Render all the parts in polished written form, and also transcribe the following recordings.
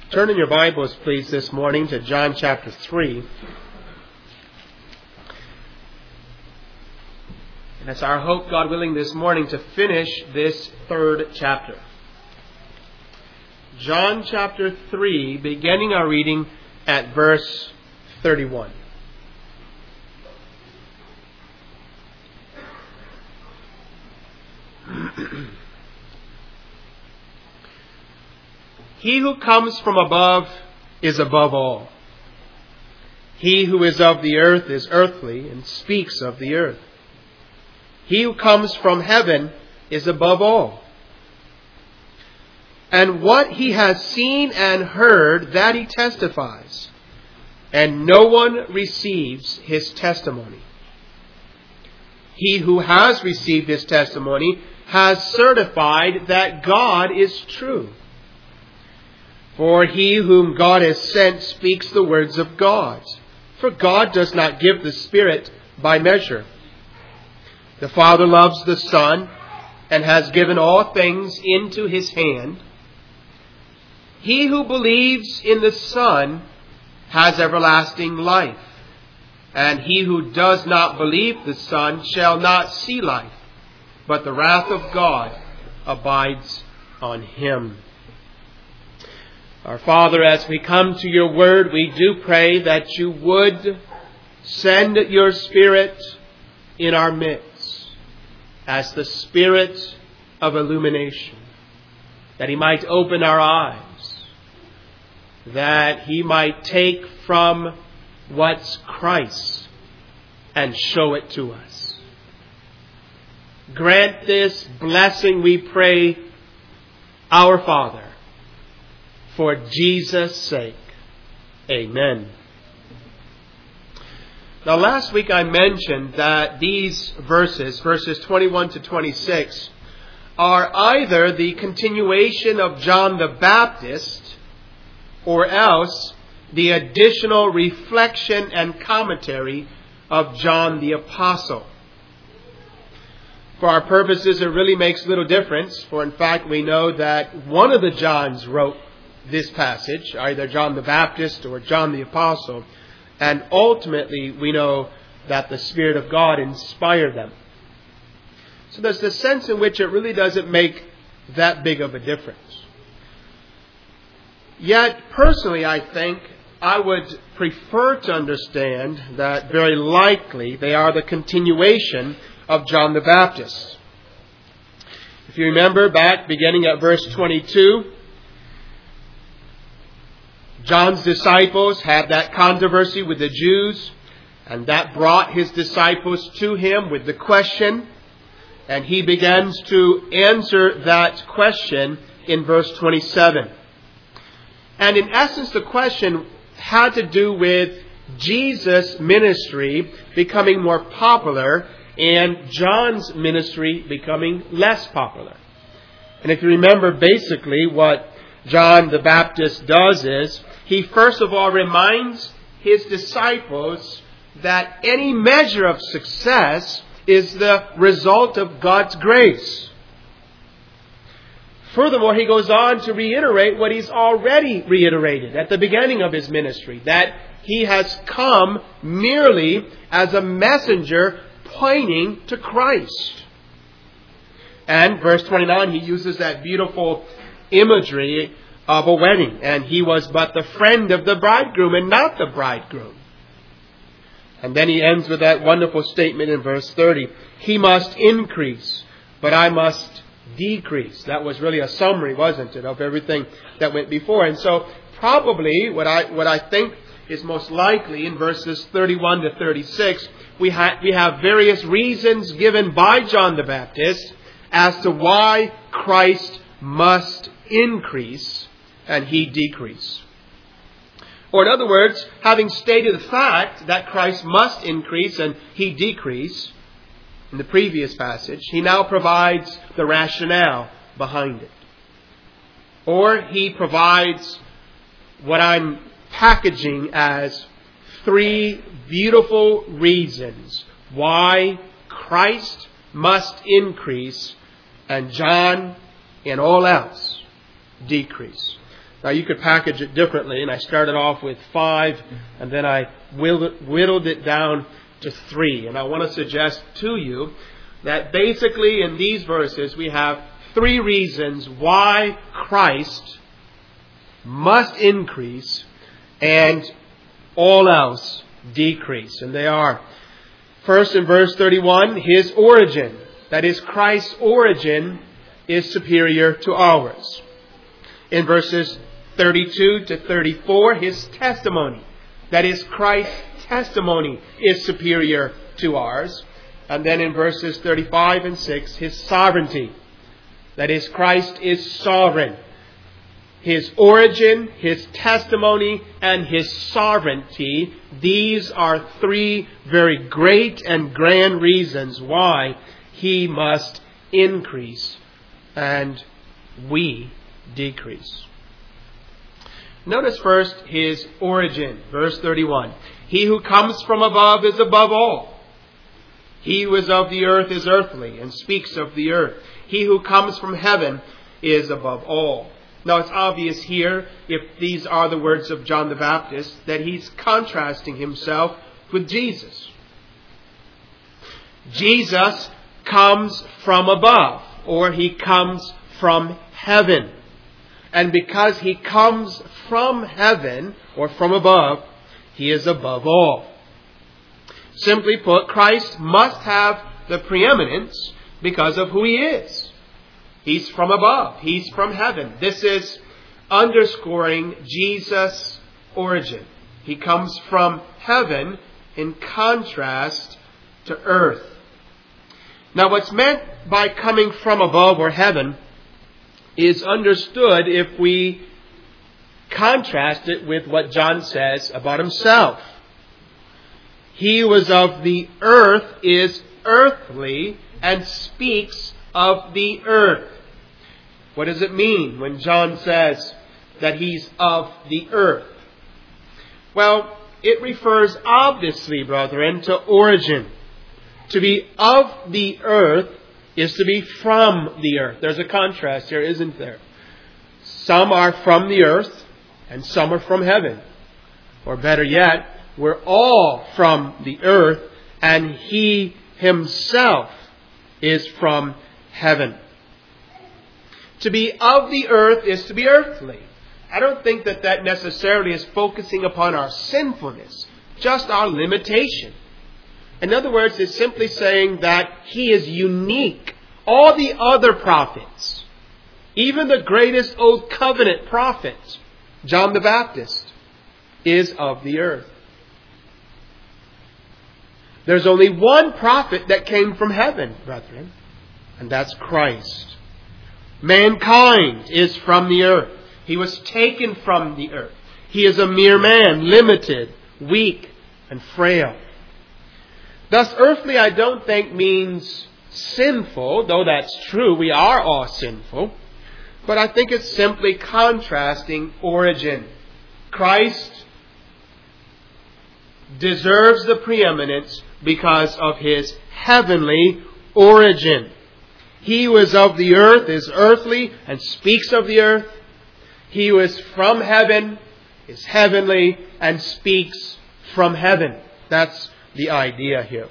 Turn in your Bibles, please, this morning to John chapter 3. And it's our hope, God willing, this morning to finish this third chapter. John chapter 3, beginning our reading at verse 31. He who comes from above is above all. He who is of the earth is earthly and speaks of the earth. He who comes from heaven is above all. And what he has seen and heard, that he testifies, and no one receives his testimony. He who has received his testimony has certified that God is true. For he whom God has sent speaks the words of God. For God does not give the Spirit by measure. The Father loves the Son and has given all things into his hand. He who believes in the Son has everlasting life. And he who does not believe the Son shall not see life, but the wrath of God abides on him. Our Father, as we come to your word, we do pray that you would send your Spirit in our midst as the Spirit of illumination, that he might open our eyes, that he might take from what's Christ and show it to us. Grant this blessing, we pray, our Father, for Jesus' sake. Amen. Now, last week I mentioned that these verses 21 to 26, are either the continuation of John the Baptist or else the additional reflection and commentary of John the Apostle. For our purposes, it really makes little difference, for in fact we know that one of the Johns wrote this passage, either John the Baptist or John the Apostle, and ultimately we know that the Spirit of God inspired them. So there's the sense in which it really doesn't make that big of a difference. Yet, personally, I think I would prefer to understand that very likely they are the continuation of John the Baptist. If you remember back beginning at verse 22, John's disciples had that controversy with the Jews, and that brought his disciples to him with the question, and he begins to answer that question in verse 27. And in essence, the question had to do with Jesus' ministry becoming more popular and John's ministry becoming less popular. And if you remember, basically what John the Baptist does is, he first of all reminds his disciples that any measure of success is the result of God's grace. Furthermore, he goes on to reiterate what he's already reiterated at the beginning of his ministry, that he has come merely as a messenger pointing to Christ. And verse 29, he uses that beautiful imagery of a wedding, and he was but the friend of the bridegroom and not the bridegroom. And then he ends with that wonderful statement in verse 30. He must increase, but I must decrease. That was really a summary, wasn't it, of everything that went before. And so probably what I think is most likely in verses 31 to 36, we have various reasons given by John the Baptist as to why Christ must increase and he decrease. Or in other words, having stated the fact that Christ must increase and he decrease in the previous passage, he now provides the rationale behind it. Or he provides what I'm packaging as 3 beautiful reasons why Christ must increase and John and all else decrease. Now you could package it differently, and I started off with 5, and then I whittled it down to 3. And I want to suggest to you that basically in these verses we have 3 reasons why Christ must increase and all else decrease. And they are, first in verse 31, His origin. That is, Christ's origin is superior to ours. In verses 32 to 34, His testimony. That is, Christ's testimony is superior to ours. And then in verses 35 and 6, His sovereignty. That is, Christ is sovereign. His origin, His testimony, and His sovereignty, these are 3 very great and grand reasons why He must increase and we decrease. Notice first His origin, verse 31. He who comes from above is above all. He who is of the earth is earthly and speaks of the earth. He who comes from heaven is above all. Now it's obvious here, if these are the words of John the Baptist, that he's contrasting himself with Jesus. Jesus comes from above, or He comes from heaven. And because He comes from heaven, or from above, He is above all. Simply put, Christ must have the preeminence because of who He is. He's from above. He's from heaven. This is underscoring Jesus' origin. He comes from heaven in contrast to earth. Now, what's meant by coming from above or heaven is understood if we contrast it with what John says about himself. He who is of the earth is earthly and speaks of the earth. What does it mean when John says that He's of the earth? Well, it refers obviously, brethren, to origin. To be of the earth is to be from the earth. There's a contrast here, isn't there? Some are from the earth and some are from heaven. Or better yet, we're all from the earth and He Himself is from heaven. To be of the earth is to be earthly. I don't think that necessarily is focusing upon our sinfulness, just our limitation. In other words, it's simply saying that He is unique. All the other prophets, even the greatest Old Covenant prophet, John the Baptist, is of the earth. There's only one prophet that came from heaven, brethren, and that's Christ. Mankind is from the earth. He was taken from the earth. He is a mere man, limited, weak, and frail. Thus, earthly I don't think means sinful, though that's true. We are all sinful. But I think it's simply contrasting origin. Christ deserves the preeminence because of His heavenly origin. He who is of the earth is earthly and speaks of the earth. He who is from heaven is heavenly and speaks from heaven. That's the idea here.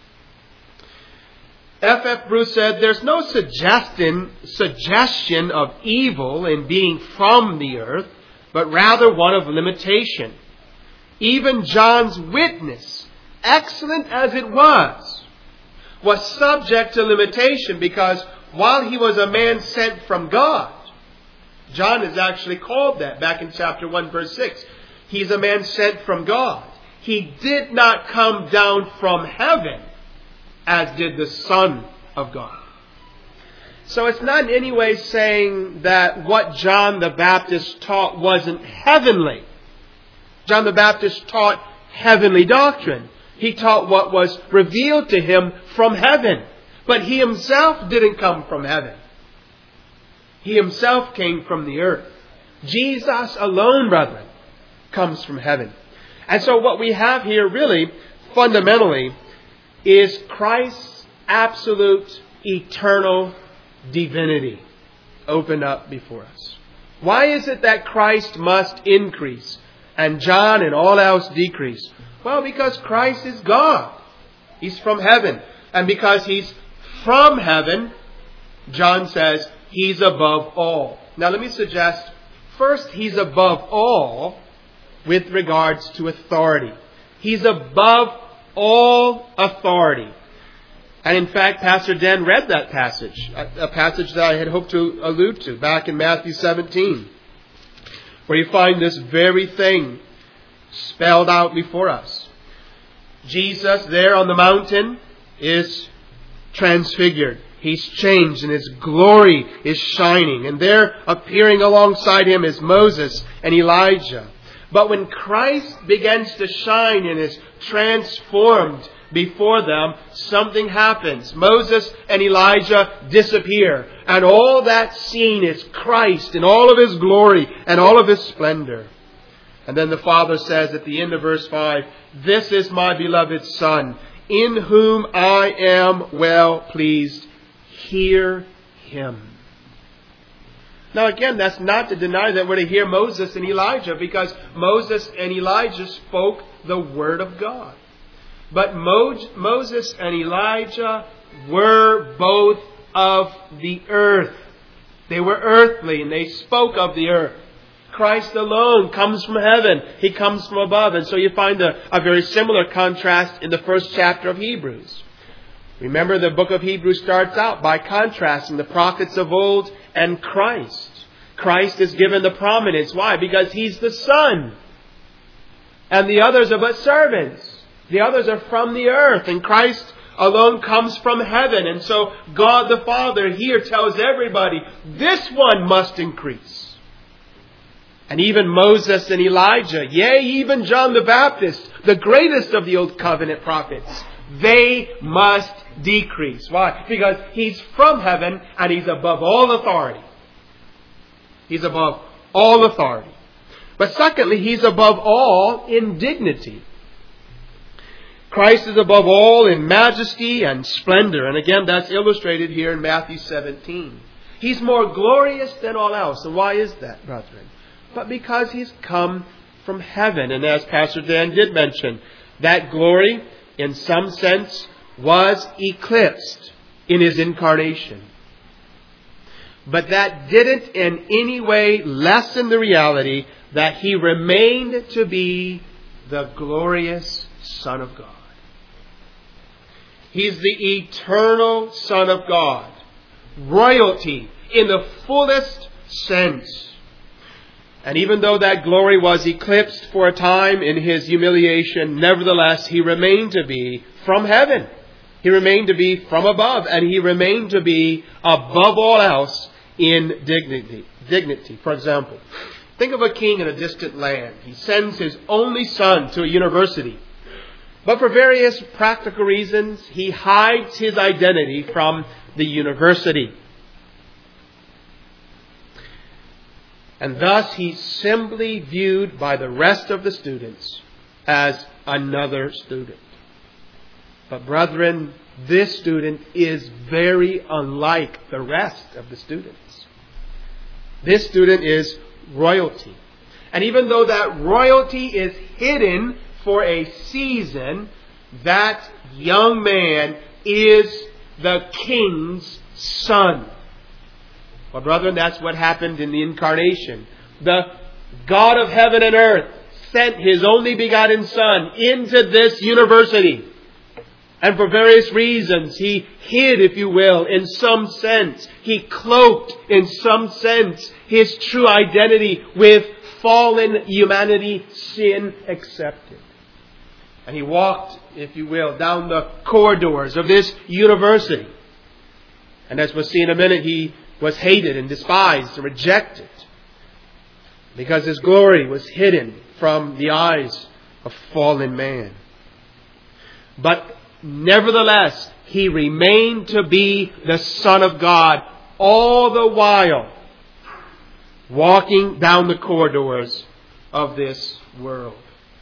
F. Bruce said, there's no suggestion of evil in being from the earth, but rather one of limitation. Even John's witness, excellent as it was subject to limitation because while he was a man sent from God, John is actually called that back in chapter 1 verse 6. He's a man sent from God. He did not come down from heaven as did the Son of God. So it's not in any way saying that what John the Baptist taught wasn't heavenly. John the Baptist taught heavenly doctrine. He taught what was revealed to him from heaven. But he himself didn't come from heaven. He himself came from the earth. Jesus alone, brethren, comes from heaven. And so what we have here really, fundamentally, is Christ's absolute eternal divinity opened up before us. Why is it that Christ must increase and John and all else decrease? Well, because Christ is God. He's from heaven. And because He's from heaven, John says He's above all. Now let me suggest, first, He's above all with regards to authority. He's above all authority. And in fact, Pastor Dan read that passage, a passage that I had hoped to allude to back in Matthew 17, where you find this very thing spelled out before us. Jesus there on the mountain is transfigured. He's changed and His glory is shining. And there appearing alongside Him is Moses and Elijah. But when Christ begins to shine and is transformed before them, something happens. Moses and Elijah disappear. And all that scene is Christ in all of His glory and all of His splendor. And then the Father says at the end of verse 5, "This is my beloved Son, in whom I am well pleased. Hear Him." Now again, that's not to deny that we're to hear Moses and Elijah, because Moses and Elijah spoke the Word of God. But Moses and Elijah were both of the earth. They were earthly and they spoke of the earth. Christ alone comes from heaven. He comes from above. And so you find a very similar contrast in the first chapter of Hebrews. Remember, the book of Hebrews starts out by contrasting the prophets of old and Christ. Christ is given the prominence. Why? Because He's the Son. And the others are but servants. The others are from the earth. And Christ alone comes from heaven. And so God the Father here tells everybody, this one must increase. And even Moses and Elijah, yea, even John the Baptist, the greatest of the Old Covenant prophets, they must decrease. Why? Because He's from heaven and He's above all authority. He's above all authority. But secondly, He's above all in dignity. Christ is above all in majesty and splendor. And again, that's illustrated here in Matthew 17. He's more glorious than all else. And why is that, brethren? But because He's come from heaven. And as Pastor Dan did mention, that glory, in some sense, was eclipsed in His incarnation. But that didn't in any way lessen the reality that He remained to be the glorious Son of God. He's the eternal Son of God. Royalty in the fullest sense. And even though that glory was eclipsed for a time in His humiliation, nevertheless, He remained to be from heaven. He remained to be from above. And He remained to be above all else in dignity. For example, think of a king in a distant land. He sends his only son to a university. But for various practical reasons, he hides his identity from the university. And thus he's simply viewed by the rest of the students as another student. But brethren, this student is very unlike the rest of the students. This student is royalty. And even though that royalty is hidden for a season, that young man is the king's son. Well, brethren, that's what happened in the incarnation. The God of heaven and earth sent His only begotten Son into this university. And for various reasons, He hid, if you will, in some sense. He cloaked, in some sense, His true identity with fallen humanity, sin accepted. And He walked, if you will, down the corridors of this university. And as we'll see in a minute, He was hated and despised and rejected because His glory was hidden from the eyes of fallen man. But nevertheless, He remained to be the Son of God all the while walking down the corridors of this world.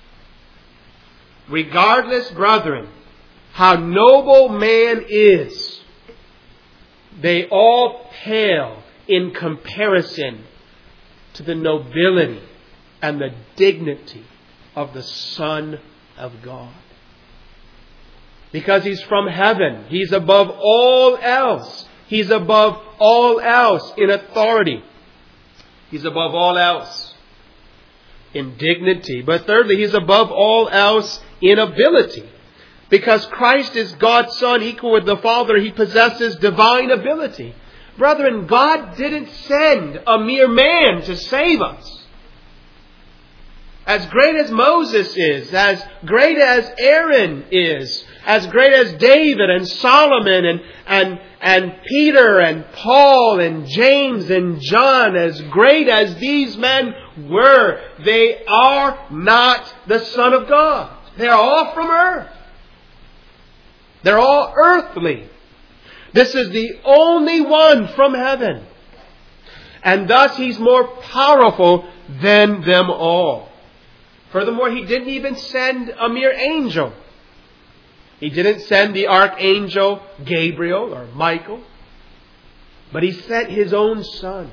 Regardless, brethren, how noble man is, they all pale in comparison to the nobility and the dignity of the Son of God. Because He's from heaven. He's above all else. He's above all else in authority. He's above all else in dignity. But thirdly, He's above all else in ability. Because Christ is God's Son, equal with the Father, He possesses divine ability. Brethren, God didn't send a mere man to save us. As great as Moses is, as great as Aaron is, as great as David and Solomon and Peter and Paul and James and John, as great as these men were, they are not the Son of God. They are all from earth. They're all earthly. This is the only one from heaven. And thus He's more powerful than them all. Furthermore, He didn't even send a mere angel. He didn't send the archangel Gabriel or Michael. But He sent His own Son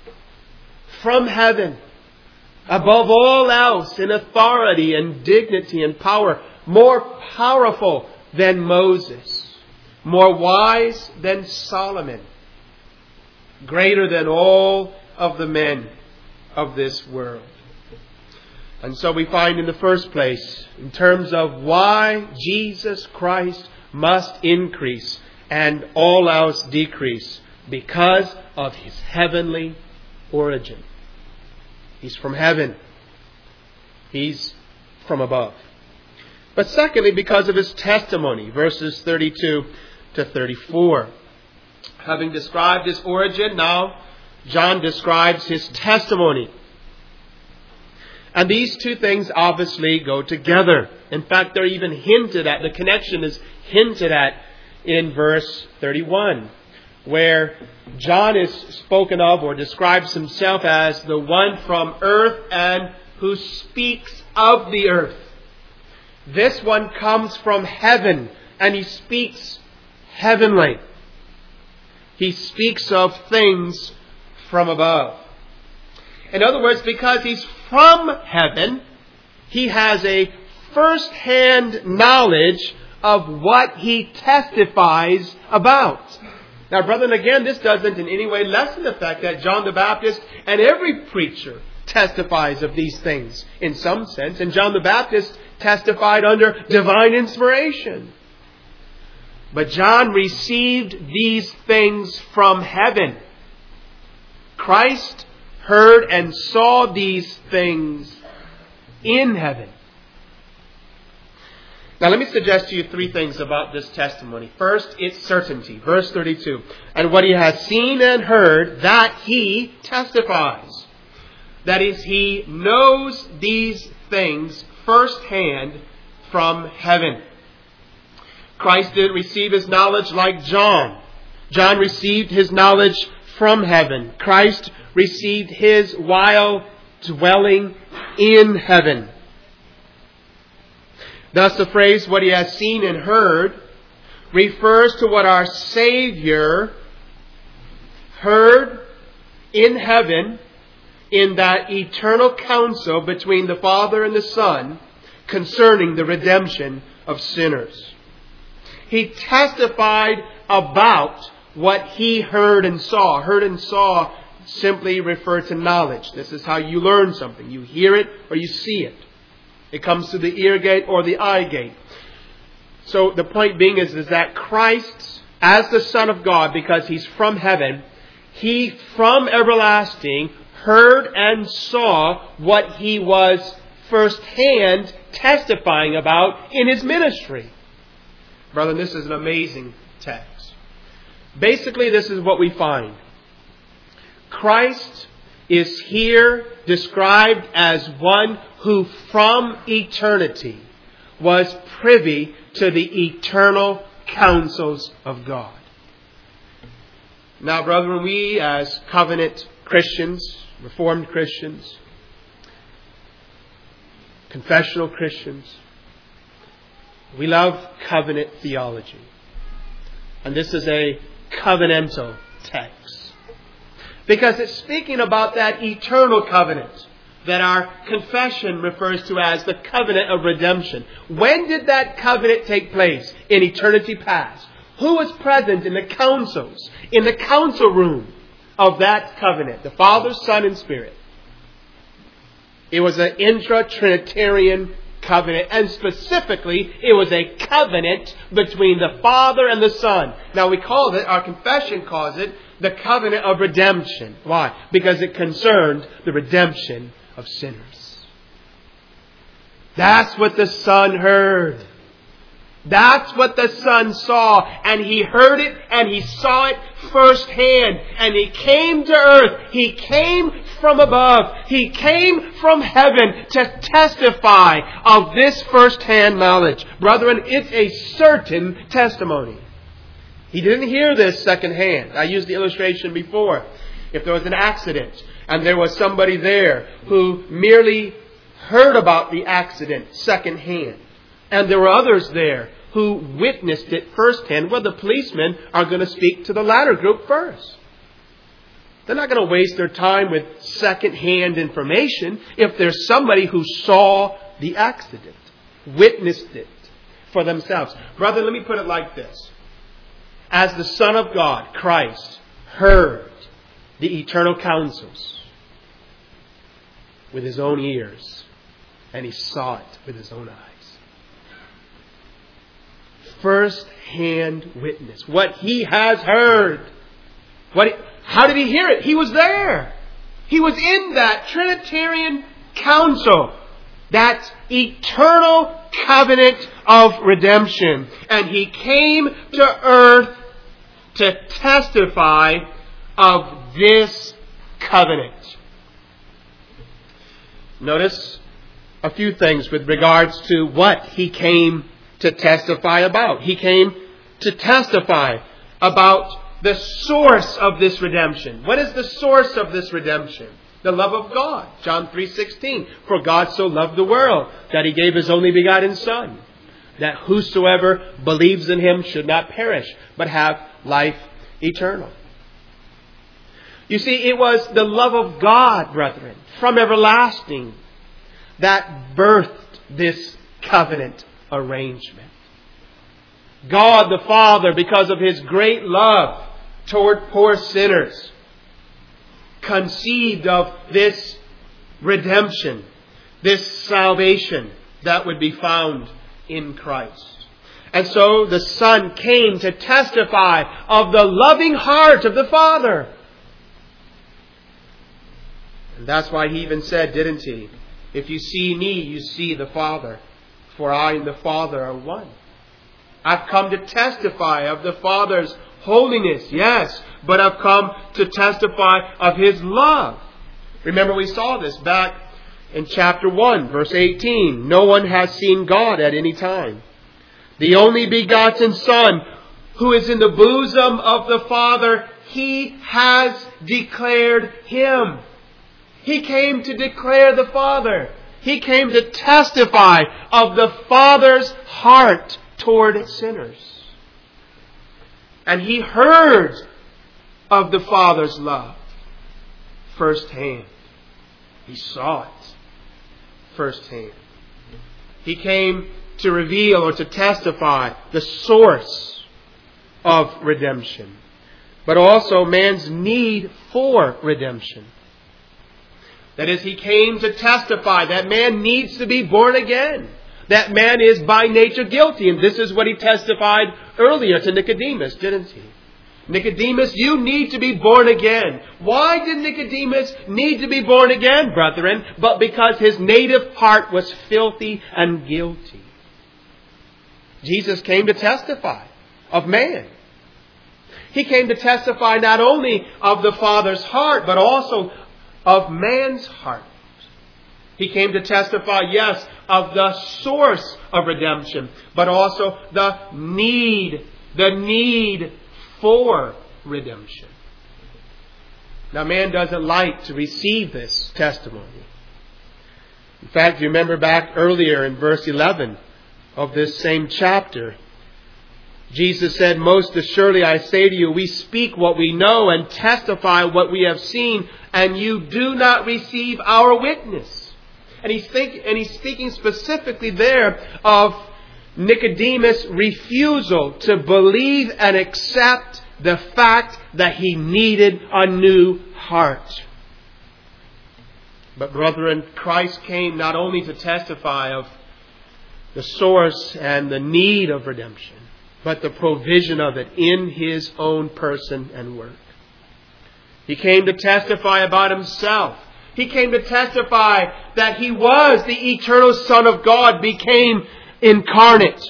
from heaven, above all else in authority and dignity and power, more powerful than Moses, more wise than Solomon, greater than all of the men of this world. And so we find in the first place, in terms of why Jesus Christ must increase and all else decrease, because of His heavenly origin. He's from heaven. He's from above. But secondly, because of His testimony, verses 32 to 34. Having described His origin, now John describes His testimony. And these two things obviously go together. In fact, they're even hinted at. The connection is hinted at in verse 31, where John is spoken of or describes himself as the one from earth and who speaks of the earth. This one comes from heaven and He speaks heavenly. He speaks of things from above. In other words, because He's from heaven, He has a first-hand knowledge of what He testifies about. Now, brethren, again, this doesn't in any way lessen the fact that John the Baptist and every preacher testifies of these things in some sense. And John the Baptist testified under divine inspiration. But John received these things from heaven. Christ heard and saw these things in heaven. Now let me suggest to you three things about this testimony. First, its certainty. Verse 32. And what He has seen and heard, that He testifies. That is, He knows these things firsthand from heaven. Christ didn't receive His knowledge like John. John received His knowledge from heaven. Christ received His while dwelling in heaven. Thus the phrase, what He has seen and heard, refers to what our Savior heard in heaven in that eternal counsel between the Father and the Son concerning the redemption of sinners. He testified about what He heard and saw. Heard and saw simply refer to knowledge. This is how you learn something. You hear it or you see it. It comes through the ear gate or the eye gate. So the point being is that Christ, as the Son of God, because He's from heaven, He from everlasting heard and saw what He was firsthand testifying about in His ministry. Brother, this is an amazing text. Basically, this is what we find. Christ is here described as one who from eternity was privy to the eternal counsels of God. Now, brethren, we as covenant Christians, Reformed Christians, confessional Christians, we love covenant theology. And this is a covenantal text. Because it's speaking about that eternal covenant that our confession refers to as the covenant of redemption. When did that covenant take place? In eternity past. Who was present in the councils, in the council room of that covenant? The Father, Son, and Spirit. It was an intra-Trinitarian covenant, and specifically, it was a covenant between the Father and the Son. Now we call it, our confession calls it, the covenant of redemption. Why? Because it concerned the redemption of sinners. That's what the Son heard. That's what the Son saw. And He heard it and He saw it firsthand. And He came to earth. He came from above. He came from heaven to testify of this firsthand knowledge. Brethren, it's a certain testimony. He didn't hear this secondhand. I used the illustration before. If there was an accident and there was somebody there who merely heard about the accident secondhand, and there were others there who witnessed it firsthand, well, the policemen are going to speak to the latter group first. They're not going to waste their time with secondhand information if there's somebody who saw the accident, witnessed it for themselves. Brother, let me put it like this. As the Son of God, Christ, heard the eternal counsels with His own ears, and He saw it with His own eyes. First-hand witness. What He has heard. How did He hear it? He was there. He was in that Trinitarian council. That eternal covenant of redemption. And He came to earth to testify of this covenant. Notice a few things with regards to what He came to testify about. He came to testify about the source of this redemption. What is the source of this redemption? The love of God. John 3:16. For God so loved the world that He gave His only begotten Son, that whosoever believes in Him should not perish, but have life eternal. You see, it was the love of God, brethren, from everlasting, that birthed this covenant arrangement. God the Father, because of His great love toward poor sinners, conceived of this redemption, this salvation that would be found in Christ. And so the Son came to testify of the loving heart of the Father. And that's why He even said, didn't He? If you see Me, you see the Father. For I and the Father are one. I've come to testify of the Father's holiness, yes, but I've come to testify of His love. Remember, we saw this back in chapter 1, verse 18. No one has seen God at any time. The only begotten Son, who is in the bosom of the Father, He has declared Him. He came to declare the Father. He came to testify of the Father's heart toward sinners. And He heard of the Father's love firsthand. He saw it firsthand. He came to reveal or to testify the source of redemption, but also man's need for redemption. That is, He came to testify that man needs to be born again. That man is by nature guilty. And this is what He testified earlier to Nicodemus, didn't He? Nicodemus, you need to be born again. Why did Nicodemus need to be born again, brethren? But because his native heart was filthy and guilty. Jesus came to testify of man. He came to testify not only of the Father's heart, but also of man's heart. He came to testify, yes, of the source of redemption, but also the need for redemption. Now, man doesn't like to receive this testimony. In fact, you remember back earlier in verse 11 of this same chapter, Jesus said, "Most assuredly I say to you, we speak what we know and testify what we have seen, and you do not receive our witness." And he's speaking specifically there of Nicodemus' refusal to believe and accept the fact that he needed a new heart. But brethren, Christ came not only to testify of the source and the need of redemption, but the provision of it in His own person and work. He came to testify about Himself. He came to testify that He was the eternal Son of God, become incarnate,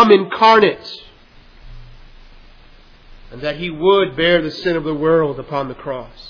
and that He would bear the sin of the world upon the cross.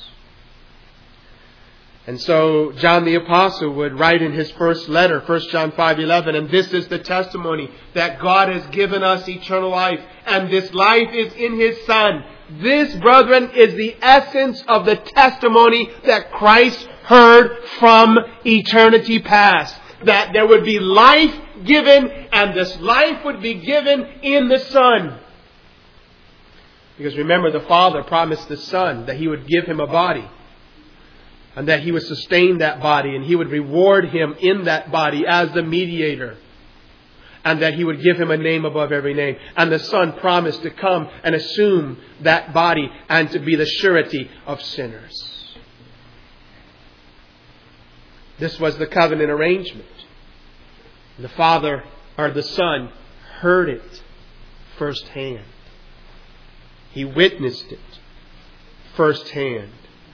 And so John the Apostle would write in his first letter, 1 John 5:11, "And this is the testimony that God has given us eternal life, and this life is in His Son." This, brethren, is the essence of the testimony that Christ heard from eternity past. That there would be life given, and this life would be given in the Son. Because remember, the Father promised the Son that He would give Him a body, and that He would sustain that body, and He would reward Him in that body as the mediator, and that He would give Him a name above every name. And the Son promised to come and assume that body and to be the surety of sinners. This was the covenant arrangement. The Father, or the Son, heard it firsthand. He witnessed it firsthand.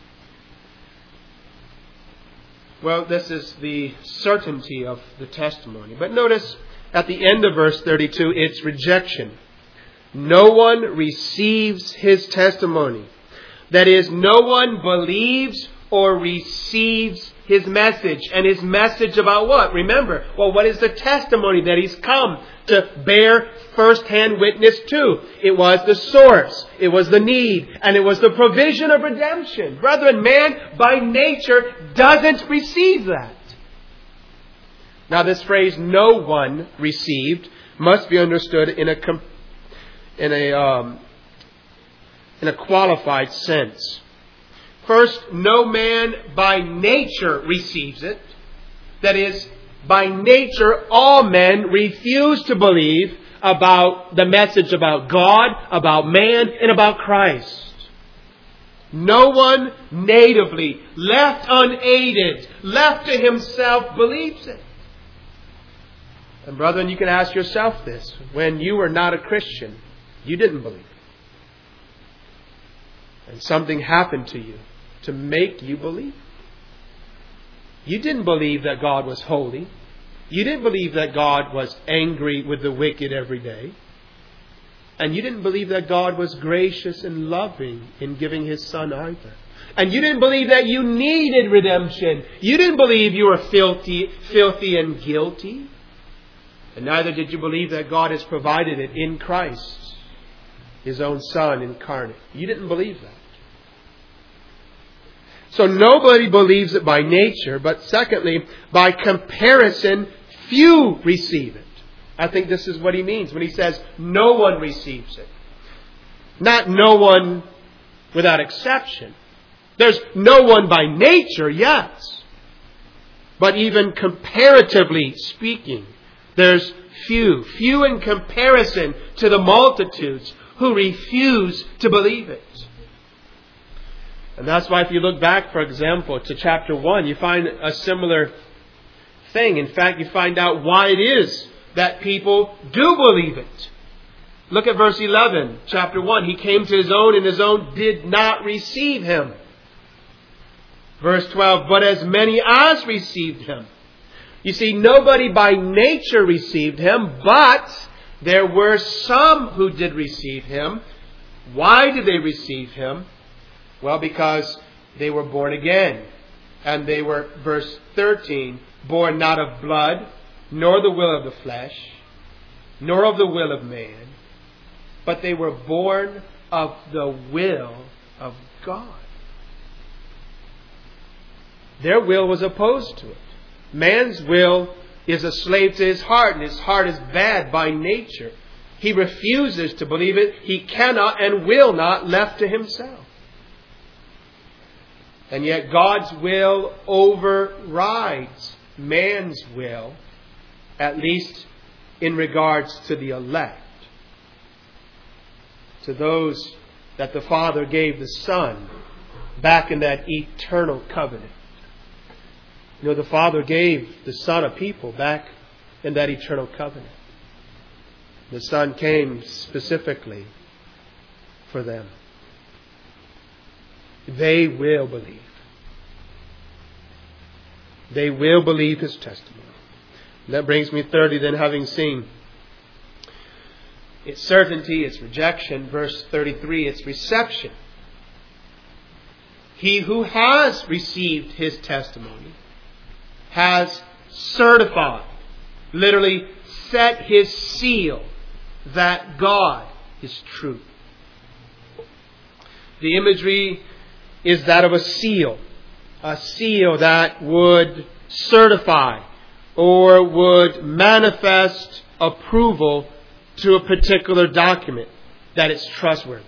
Well, this is the certainty of the testimony. But notice at the end of verse 32, it's rejection. No one receives His testimony. That is, no one believes or receives His message. And His message about what? Remember, well, what is the testimony that He's come to bear first-hand witness to? It was the source, it was the need, and it was the provision of redemption. Brethren, man by nature doesn't receive that. Now this phrase, "no one received," must be understood in a qualified sense. First, no man by nature receives it. That is, by nature, all men refuse to believe about the message about God, about man, and about Christ. No one natively, left unaided, left to himself, believes it. And brethren, you can ask yourself this. When you were not a Christian, you didn't believe. And something happened to you to make you believe. You didn't believe that God was holy. You didn't believe that God was angry with the wicked every day. And you didn't believe that God was gracious and loving in giving His Son either. And you didn't believe that you needed redemption. You didn't believe you were filthy and guilty. And neither did you believe that God has provided it in Christ, His own Son incarnate. You didn't believe that. So nobody believes it by nature, but secondly, by comparison, few receive it. I think this is what he means when he says no one receives it. Not no one without exception. There's no one by nature, yes. But even comparatively speaking, there's few. Few in comparison to the multitudes who refuse to believe it. And that's why if you look back, for example, to chapter 1, you find a similar thing. In fact, you find out why it is that people do believe it. Look at verse 11, chapter 1. He came to His own, and His own did not receive Him. Verse 12, but as many as received Him. You see, nobody by nature received Him, but there were some who did receive Him. Why did they receive Him? Well, because they were born again. And they were, verse 13, born not of blood, nor the will of the flesh, nor of the will of man, but they were born of the will of God. Their will was opposed to it. Man's will is a slave to his heart, and his heart is bad by nature. He refuses to believe it. He cannot and will not left to himself. And yet God's will overrides man's will, at least in regards to the elect, to those that the Father gave the Son back in that eternal covenant. You know, the Father gave the Son a people back in that eternal covenant. The Son came specifically for them. They will believe. They will believe His testimony. And that brings me thirdly, then, having seen its certainty, its rejection, verse 33, its reception. He who has received His testimony has certified, literally set His seal that God is true. The imagery is that of a seal that would certify or would manifest approval to a particular document that it's trustworthy.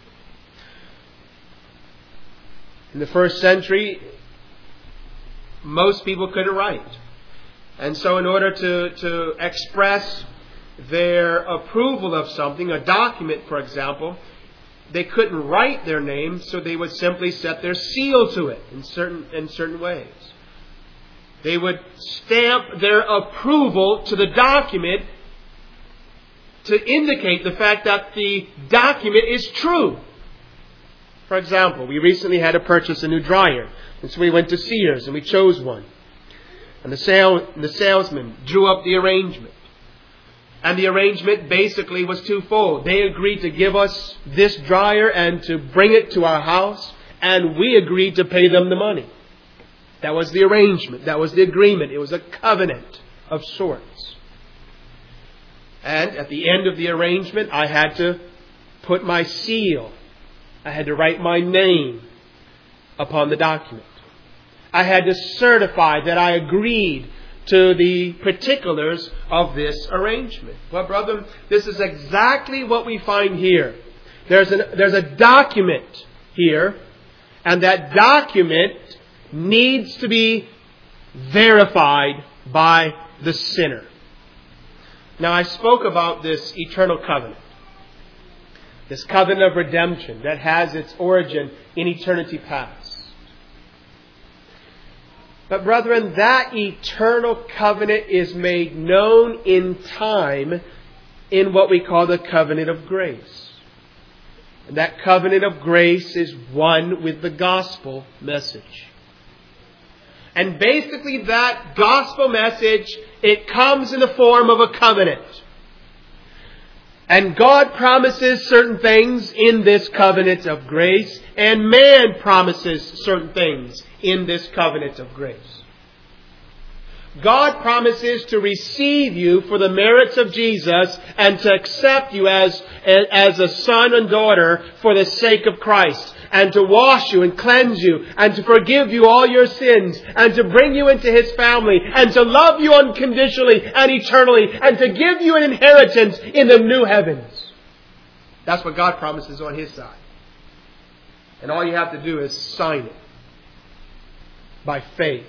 In the first century, most people couldn't write. And so in order to express their approval of something, a document, for example, they couldn't write their name, so they would simply set their seal to it in certain ways. They would stamp their approval to the document to indicate the fact that the document is true. For example, we recently had to purchase a new dryer, and so we went to Sears and we chose one. And the salesman drew up the arrangement. And the arrangement basically was twofold. They agreed to give us this dryer and to bring it to our house, and we agreed to pay them the money. That was the arrangement. That was the agreement. It was a covenant of sorts. And at the end of the arrangement, I had to put my seal. I had to write my name upon the document. I had to certify that I agreed to the particulars of this arrangement. Well, brethren, this is exactly what we find here. There's a document here, and that document needs to be verified by the sinner. Now, I spoke about this eternal covenant, this covenant of redemption that has its origin in eternity past. But brethren, that eternal covenant is made known in time in what we call the covenant of grace. And that covenant of grace is one with the gospel message. And basically that gospel message, it comes in the form of a covenant. And God promises certain things in this covenant of grace, and man promises certain things in this covenant of grace. God promises to receive you for the merits of Jesus and to accept you as a son and daughter for the sake of Christ, and to wash you and cleanse you and to forgive you all your sins and to bring you into His family and to love you unconditionally and eternally and to give you an inheritance in the new heavens. That's what God promises on His side. And all you have to do is sign it by faith.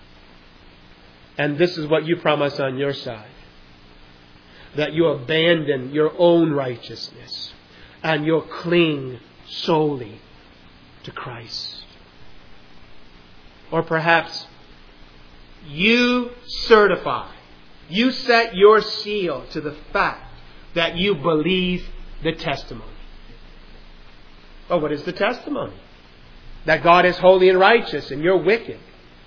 And this is what you promise on your side. That you abandon your own righteousness and you'll cling solely to Christ. Or perhaps you certify, you set your seal to the fact that you believe the testimony. Well, what is the testimony? That God is holy and righteous and you're wicked.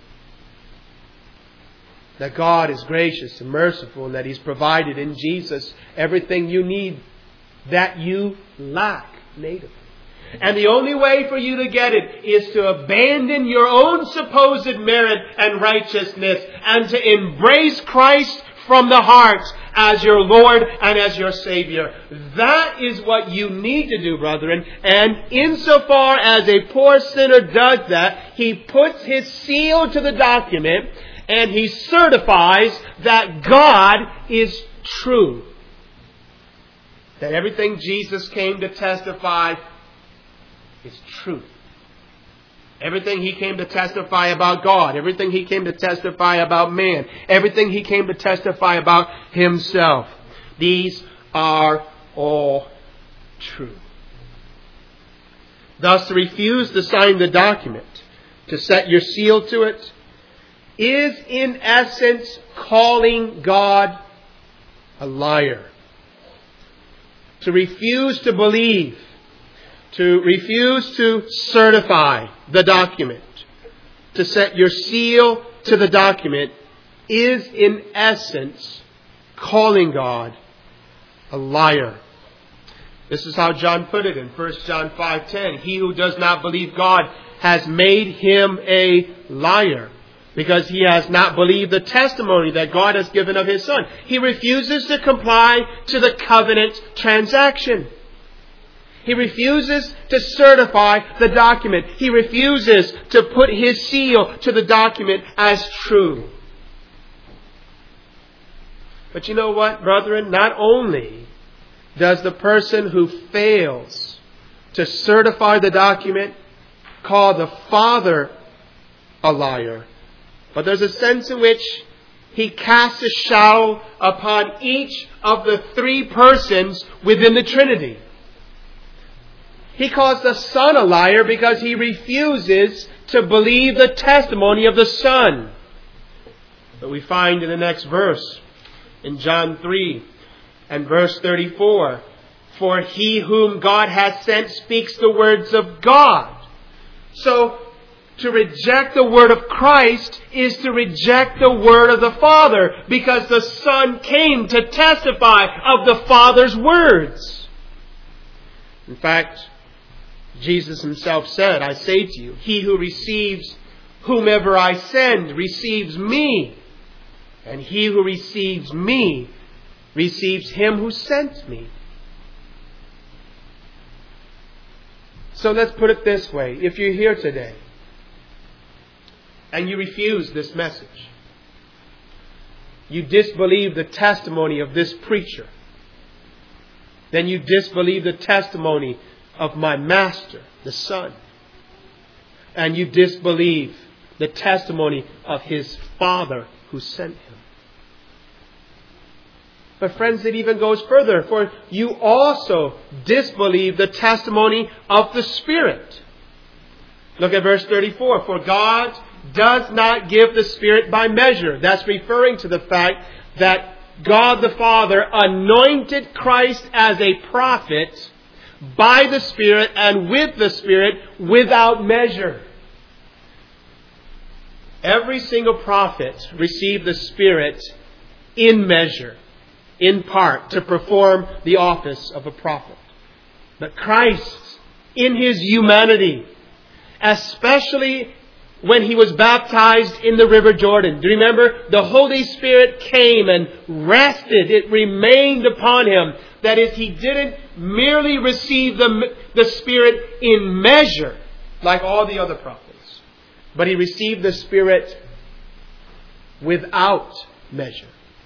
That God is gracious and merciful and that He's provided in Jesus everything you need that you lack natively. And the only way for you to get it is to abandon your own supposed merit and righteousness and to embrace Christ from the heart as your Lord and as your Savior. That is what you need to do, brethren. And insofar as a poor sinner does that, he puts his seal to the document and he certifies that God is true. that everything Jesus came to testify is truth. Everything He came to testify about God, everything He came to testify about man, everything He came to testify about Himself, these are all true. Thus, to refuse to sign the document, to set your seal to it, is in essence calling God a liar. To refuse to believe, to refuse to certify the document, to set your seal to the document, is in essence calling God a liar. This is how John put it in 1 John 5:10. He who does not believe God has made him a liar, because he has not believed the testimony that God has given of His Son. He refuses to comply to the covenant transaction. He refuses to certify the document. He refuses to put his seal to the document as true. But you know what, brethren? Not only does the person who fails to certify the document call the Father a liar, but there's a sense in which he casts a shadow upon each of the three persons within the Trinity. He calls the Son a liar because he refuses to believe the testimony of the Son. But we find in the next verse, in John 3 and verse 34, for he whom God has sent speaks the words of God. So, to reject the word of Christ is to reject the word of the Father, because the Son came to testify of the Father's words. In fact, Jesus Himself said, I say to you, he who receives whomever I send receives me, and he who receives me receives Him who sent me. So let's put it this way. If you're here today and you refuse this message, you disbelieve the testimony of this preacher, then you disbelieve the testimony of my Master, the Son. And you disbelieve the testimony of His Father who sent Him. But friends, it even goes further, for you also disbelieve the testimony of the Spirit. Look at verse 34. For God does not give the Spirit by measure. That's referring to the fact that God the Father anointed Christ as a prophet by the Spirit and with the Spirit without measure. Every single prophet received the Spirit in measure, in part, to perform the office of a prophet. But Christ, in His humanity, especially when He was baptized in the River Jordan. Do you remember? The Holy Spirit came and rested. It remained upon Him. That is, He didn't merely receive the Spirit in measure like all the other prophets, but He received the Spirit without measure.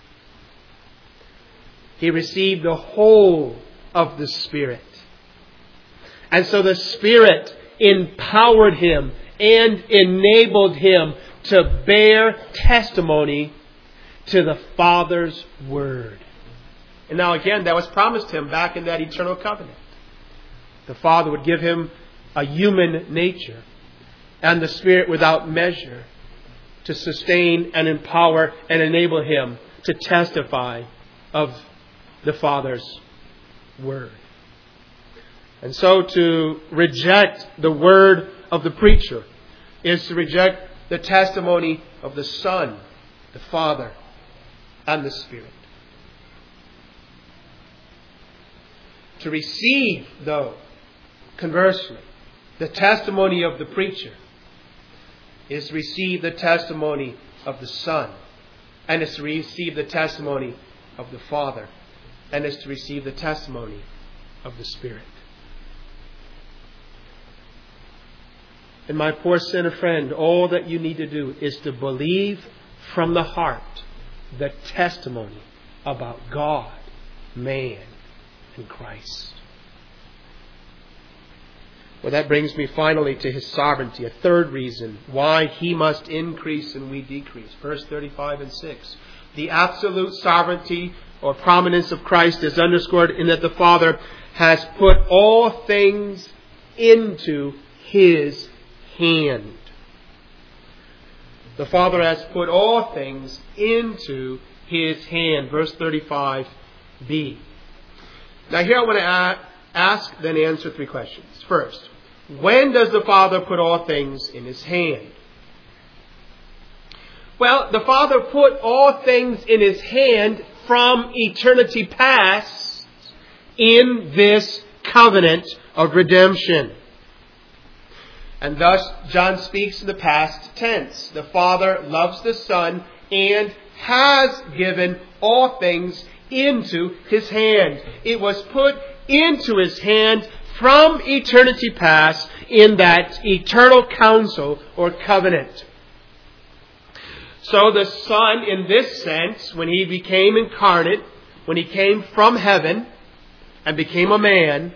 He received the whole of the Spirit. And so the Spirit empowered Him and enabled Him to bear testimony to the Father's Word. And now again, that was promised Him back in that eternal covenant. The Father would give Him a human nature and the Spirit without measure to sustain and empower and enable Him to testify of the Father's Word. And so to reject the word of the preacher is to reject the testimony of the Son, the Father, and the Spirit. To receive, though, conversely, the testimony of the preacher is to receive the testimony of the Son, and is to receive the testimony of the Father, and is to receive the testimony of the Spirit. And my poor sinner friend, all that you need to do is to believe from the heart the testimony about God, man, in Christ. Well, that brings me finally to His sovereignty, a third reason why He must increase and we decrease. Verse 35 and 6. The absolute sovereignty or prominence of Christ is underscored in that the Father has put all things into His hand. The Father has put all things into His hand. Verse 35b. Now here I want to ask, then answer three questions. First, when does the Father put all things in His hand? Well, the Father put all things in His hand from eternity past in this covenant of redemption. And thus, John speaks in the past tense. The Father loves the Son and has given all things into His hand. It was put into His hand from eternity past in that eternal counsel or covenant. So the Son, in this sense, when He became incarnate, when He came from heaven and became a man,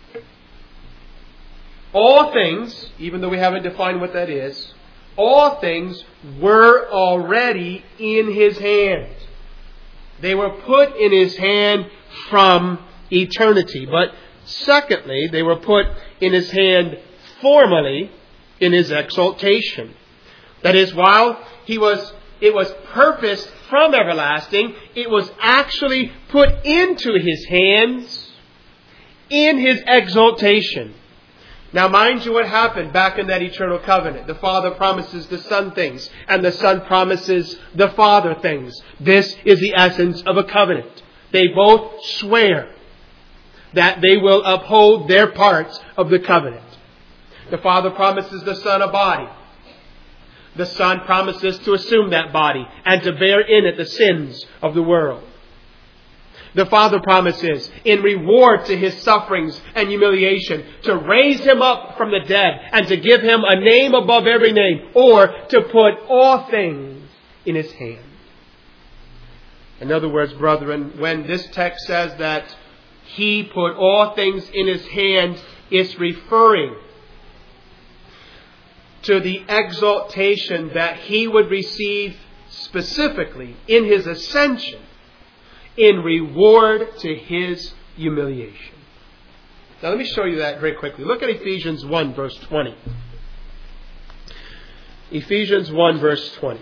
all things, even though we haven't defined what that is, all things were already in His hand. They were put in His hand from eternity. But secondly, they were put in His hand formally in His exaltation. That is, while it was purposed from everlasting, it was actually put into His hands in His exaltation. Now mind you what happened back in that eternal covenant. The Father promises the Son things, and the Son promises the Father things. This is the essence of a covenant. They both swear that they will uphold their parts of the covenant. The Father promises the Son a body. The Son promises to assume that body and to bear in it the sins of the world. The Father promises, in reward to His sufferings and humiliation, to raise Him up from the dead and to give Him a name above every name, or to put all things in His hand. In other words, brethren, when this text says that He put all things in His hand, it's referring to the exaltation that He would receive specifically in His ascension in reward to His humiliation. Now let me show you that very quickly. Look at Ephesians 1 verse 20. Ephesians 1 verse 20.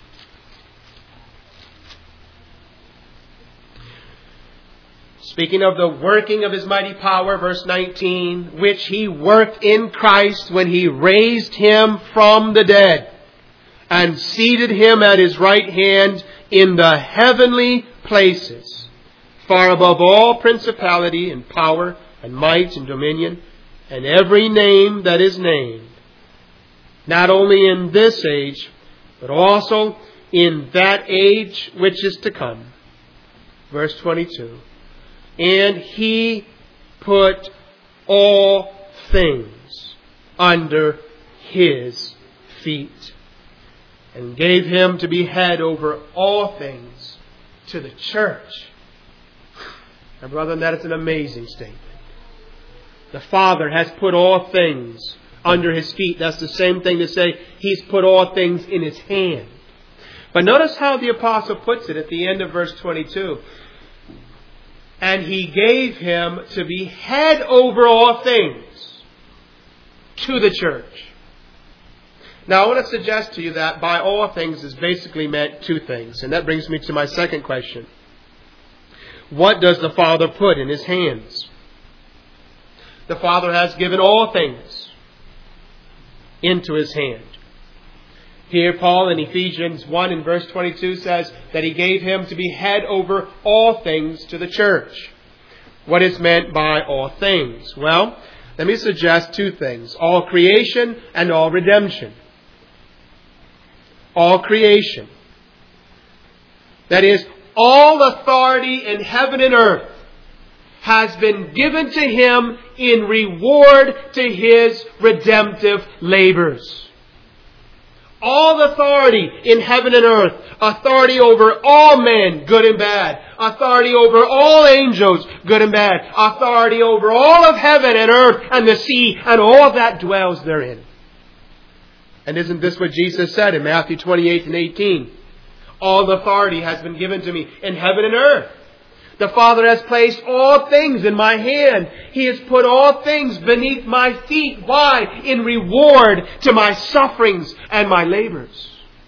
Speaking of the working of His mighty power, verse 19, which He worked in Christ when He raised Him from the dead and seated Him at His right hand in the heavenly places, far above all principality and power and might and dominion and every name that is named, not only in this age, but also in that age which is to come. Verse 22. And He put all things under His feet and gave Him to be head over all things to the church. And brethren, that is an amazing statement. The Father has put all things under His feet. That's the same thing to say He's put all things in His hand. But notice how the apostle puts it at the end of verse 22. And He gave Him to be head over all things to the church. Now I want to suggest to you that by all things is basically meant two things. And that brings me to my second question. What does the Father put in His hands? The Father has given all things into His hand. Here Paul in Ephesians 1 in verse 22 says that He gave Him to be head over all things to the church. What is meant by all things? Well, let me suggest two things. All creation and all redemption. All creation. That is, all authority in heaven and earth has been given to Him in reward to His redemptive labors. All authority in heaven and earth. Authority over all men, good and bad. Authority over all angels, good and bad. Authority over all of heaven and earth and the sea and all that dwells therein. And isn't this what Jesus said in Matthew 28 and 18? All authority has been given to me in heaven and earth. The Father has placed all things in my hand. He has put all things beneath my feet. Why? In reward to my sufferings and my labors.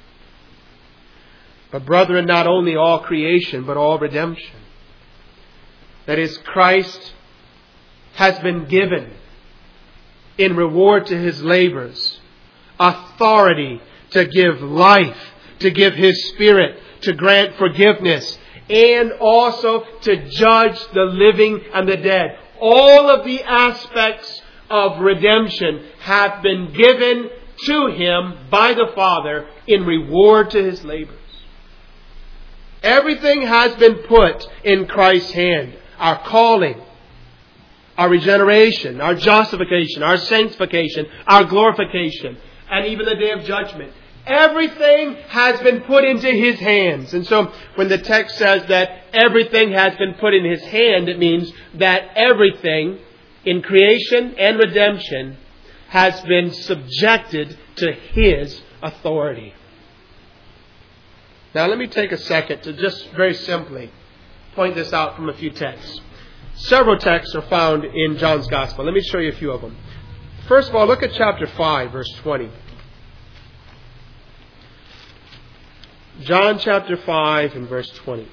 But brethren, not only all creation, but all redemption. That is, Christ has been given in reward to His labors authority to give life, to give His Spirit, to grant forgiveness, and also to judge the living and the dead. All of the aspects of redemption have been given to Him by the Father in reward to His labors. Everything has been put in Christ's hand. Our calling, our regeneration, our justification, our sanctification, our glorification, and even the day of judgment. Everything has been put into His hands. And so when the text says that everything has been put in His hand, it means that everything in creation and redemption has been subjected to His authority. Now let me take a second to just very simply point this out from a few texts. Several texts are found in John's Gospel. Let me show you a few of them. First of all, look at chapter 5, verse 20. John chapter 5 and verse 20.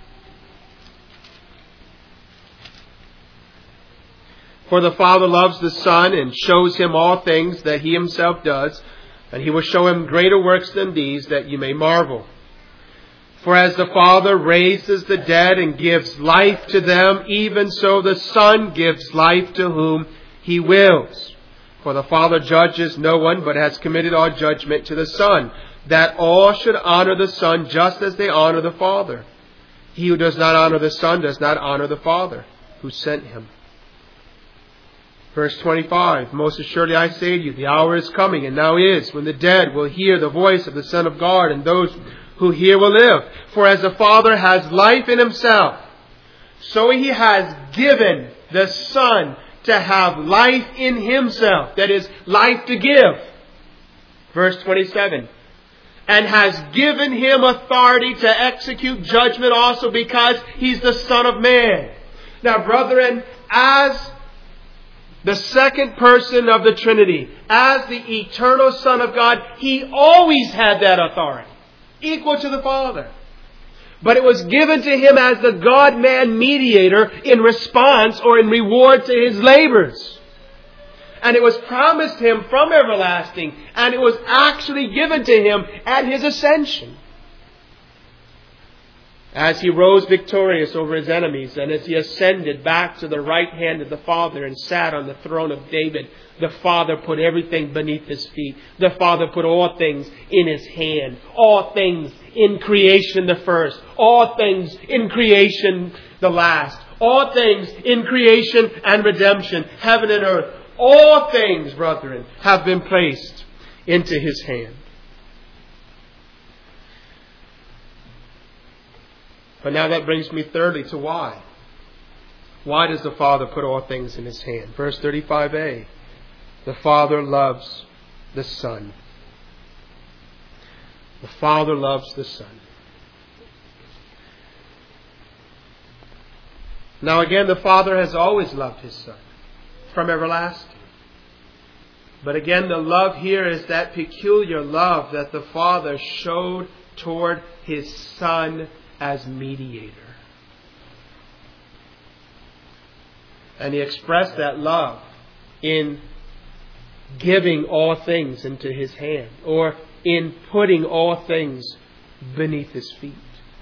For the Father loves the Son and shows Him all things that He Himself does, and He will show Him greater works than these, that you may marvel. For as the Father raises the dead and gives life to them, even so the Son gives life to whom He wills. For the Father judges no one, but has committed all judgment to the Son, that all should honor the Son just as they honor the Father. He who does not honor the Son does not honor the Father who sent Him. Verse 25, most assuredly I say to you, the hour is coming, and now is, when the dead will hear the voice of the Son of God, and those who hear will live. For as the Father has life in Himself, so He has given the Son to have life in Himself. That is, life to give. Verse 27. And has given Him authority to execute judgment also, because He's the Son of Man. Now, brethren, as the second person of the Trinity, as the eternal Son of God, He always had that authority, equal to the Father. But it was given to Him as the God-man mediator in response or in reward to His labors. And it was promised Him from everlasting. And it was actually given to Him at His ascension. As He rose victorious over His enemies, and as He ascended back to the right hand of the Father and sat on the throne of David, the Father put everything beneath His feet. The Father put all things in His hand. All things in creation the first. All things in creation the last. All things in creation and redemption, heaven and earth. All things, brethren, have been placed into His hand. But now that brings me thirdly to why. Why does the Father put all things in His hand? Verse 35a. The Father loves the Son. The Father loves the Son. Now again, the Father has always loved His Son from everlasting. But again, the love here is that peculiar love that the Father showed toward His Son as mediator. And He expressed that love in giving all things into His hand, or in putting all things beneath His feet.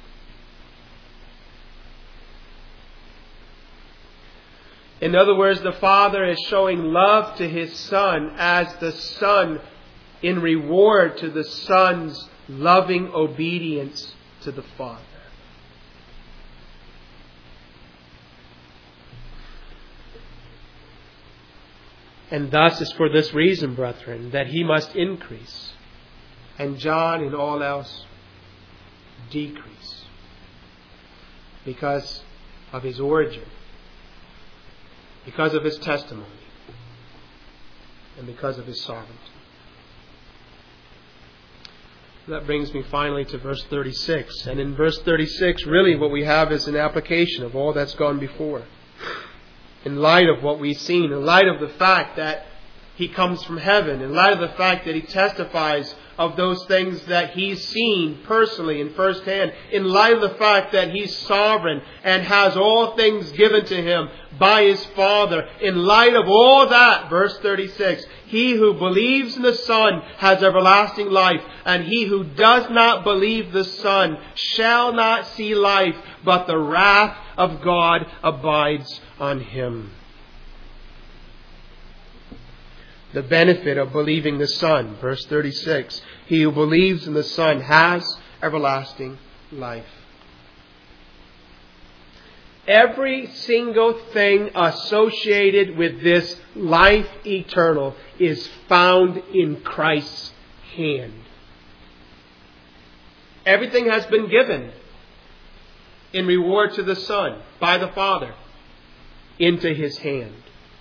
In other words, the Father is showing love to His Son as the Son in reward to the Son's loving obedience to the Father. And thus is for this reason, brethren, that He must increase And John, in all else, decrease. Because of his origin. Because of his testimony. And because of his sovereignty. That brings me finally to verse 36. And in verse 36, really what we have is an application of all that's gone before. In light of what we've seen, in light of the fact that He comes from heaven, in light of the fact that He testifies of those things that He's seen personally and firsthand, in light of the fact that He's sovereign and has all things given to Him by His Father, in light of all that, verse 36, he who believes in the Son has everlasting life, and he who does not believe the Son shall not see life, but the wrath of God abides on him. The benefit of believing the Son, verse 36, he who believes in the Son has everlasting life. Every single thing associated with this life eternal is found in Christ's hand. Everything has been given in reward to the Son by the Father into His hand.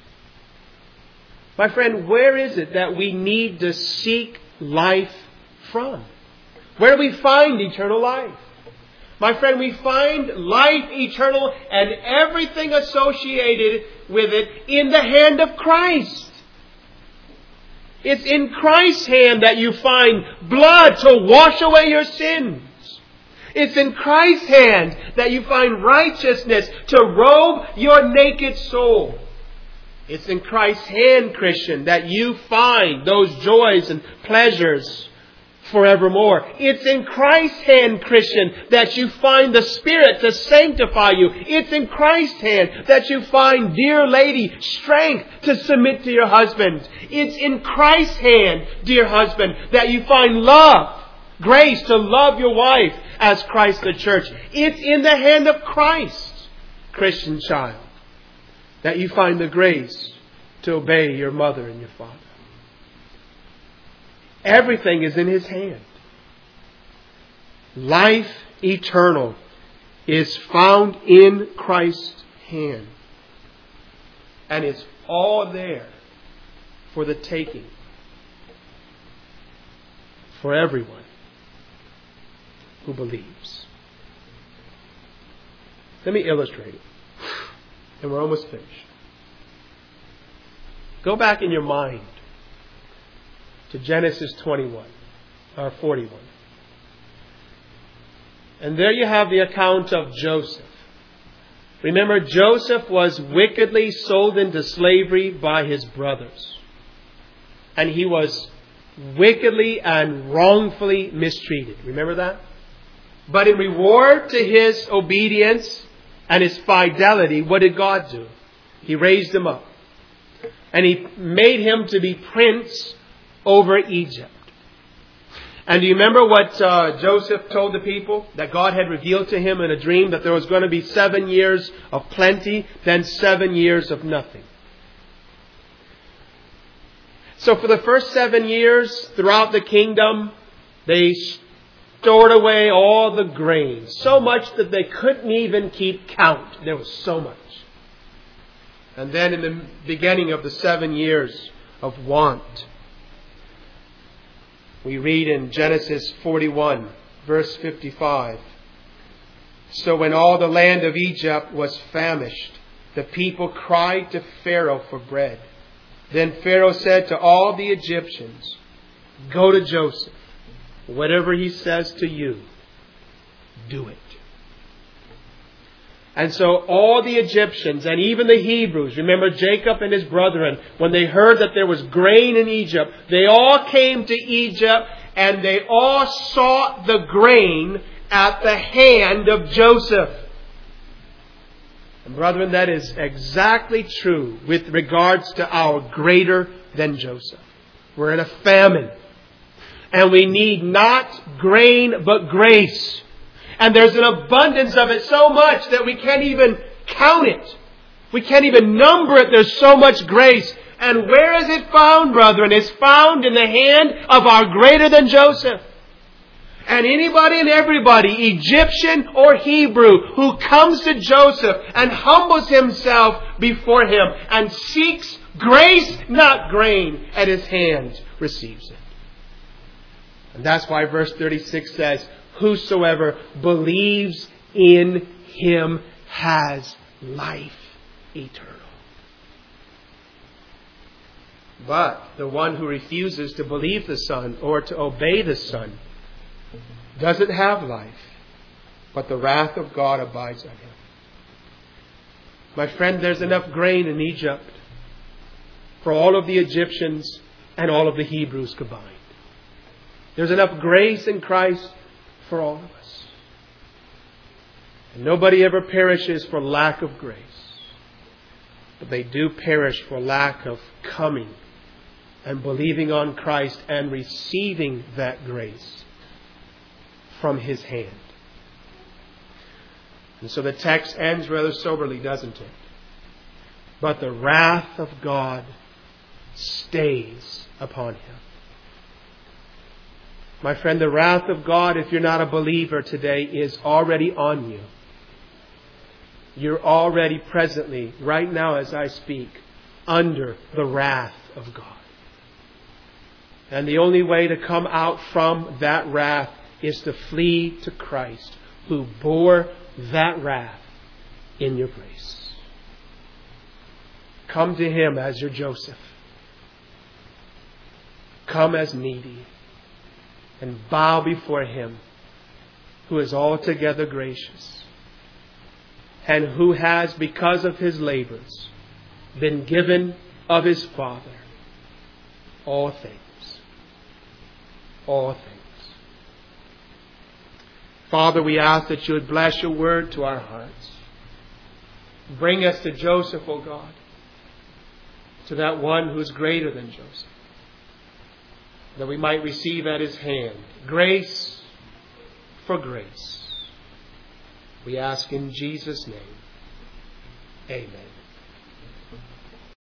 My friend, where is it that we need to seek life from? Where do we find eternal life? My friend, we find life eternal and everything associated with it in the hand of Christ. It's in Christ's hand that you find blood to wash away your sins. It's in Christ's hand that you find righteousness to robe your naked soul. It's in Christ's hand, Christian, that you find those joys and pleasures forevermore. It's in Christ's hand, Christian, that you find the Spirit to sanctify you. It's in Christ's hand that you find, dear lady, strength to submit to your husband. It's in Christ's hand, dear husband, that you find love, grace to love your wife as Christ the church. It's in the hand of Christ, Christian child, that you find the grace to obey your mother and your father. Everything is in His hand. Life eternal is found in Christ's hand. And it's all there for the taking. For everyone who believes. Let me illustrate it. And we're almost finished. Go back in your mind to Genesis 41 or 41. And there you have the account of Joseph. Remember, Joseph was wickedly sold into slavery by his brothers. And he was wickedly and wrongfully mistreated. Remember that? But in reward to his obedience and his fidelity, what did God do? He raised him up. And He made him to be prince over Egypt. And do you remember what Joseph told the people? That God had revealed to him in a dream that there was going to be 7 years of plenty, then 7 years of nothing. So for the first 7 years throughout the kingdom, they stored away all the grain. So much that they couldn't even keep count. There was so much. And then in the beginning of the 7 years of want, we read in Genesis 41, verse 55. So when all the land of Egypt was famished, the people cried to Pharaoh for bread. Then Pharaoh said to all the Egyptians, go to Joseph. Whatever he says to you, do it. And so all the Egyptians and even the Hebrews, remember Jacob and his brethren, when they heard that there was grain in Egypt, they all came to Egypt and they all sought the grain at the hand of Joseph. And brethren, that is exactly true with regards to our greater than Joseph. We're in a famine. And we need not grain but grace. And there's an abundance of it so much that we can't even count it. We can't even number it. There's so much grace. And where is it found, brethren? It's found in the hand of our greater than Joseph. And anybody and everybody, Egyptian or Hebrew, who comes to Joseph and humbles himself before him and seeks grace, not grain, at his hands, receives it. And that's why verse 36 says, whosoever believes in him has life eternal. But the one who refuses to believe the Son or to obey the Son doesn't have life, but the wrath of God abides on him. My friend, there's enough grain in Egypt for all of the Egyptians and all of the Hebrews combined. There's enough grace in Christ for all of us. And nobody ever perishes for lack of grace. But they do perish for lack of coming and believing on Christ and receiving that grace from His hand. And so the text ends rather soberly, doesn't it? But the wrath of God stays upon him. My friend, the wrath of God, if you're not a believer today, is already on you. You're already presently, right now as I speak, under the wrath of God. And the only way to come out from that wrath is to flee to Christ, who bore that wrath in your place. Come to Him as your Joseph. Come as needy and bow before Him who is altogether gracious and who has, because of His labors, been given of His Father all things. All things. Father, we ask that You would bless Your word to our hearts. Bring us to Joseph, O God, to that one who is greater than Joseph, that we might receive at His hand grace for grace. We ask in Jesus' name. Amen.